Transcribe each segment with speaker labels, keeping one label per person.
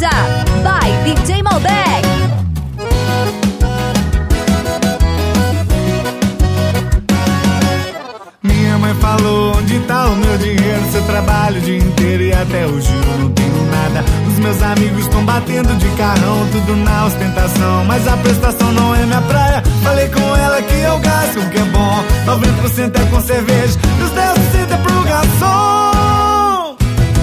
Speaker 1: Deja by DJ Malbec.
Speaker 2: Minha mãe falou: onde tá o meu dinheiro? Seu trabalho o dia inteiro e até hoje eu não tenho nada. Os meus amigos estão batendo de carrão, tudo na ostentação, mas a prestação não é minha praia. Falei com ela que eu gasto o que é bom, 90% é com cerveja e os 10% é pro garçom.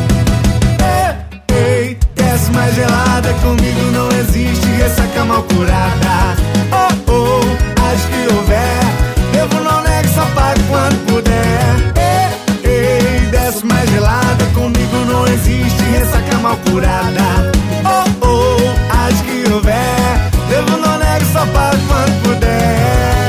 Speaker 2: Ei, desce mais gelada, comigo não existe ressaca mal curada. Oh, oh, acho que houver, devo não nego, só pago quando puder. Ei, desce mais gelada, comigo não existe ressaca mal curada. Oh, oh, acho que houver, devo não nego, só pago quando puder.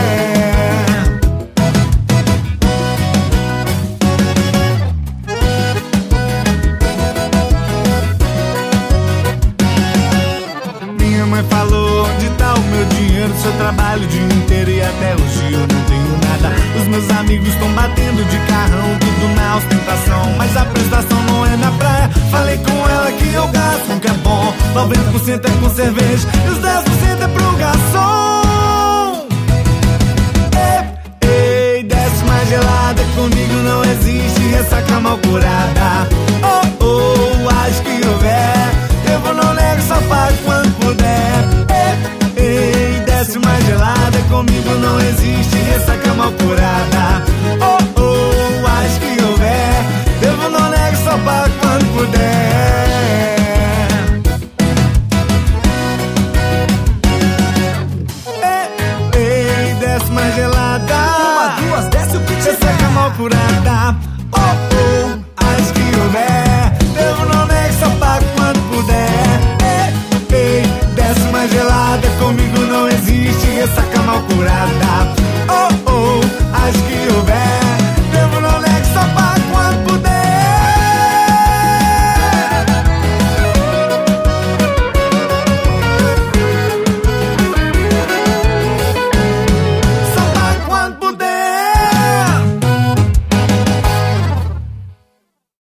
Speaker 2: Minha mãe falou: onde tá o meu dinheiro? Seu trabalho o dia inteiro e até hoje eu não tenho nada. Os meus amigos estão batendo de carrão, tudo na ostentação, mas a prestação não é minha praia. Falei com ela que eu gasto o que é bom, 90% é com cerveja e os 10% é pro garçom. Ei, desce mais gelada, comigo não existe ressaca mal curada.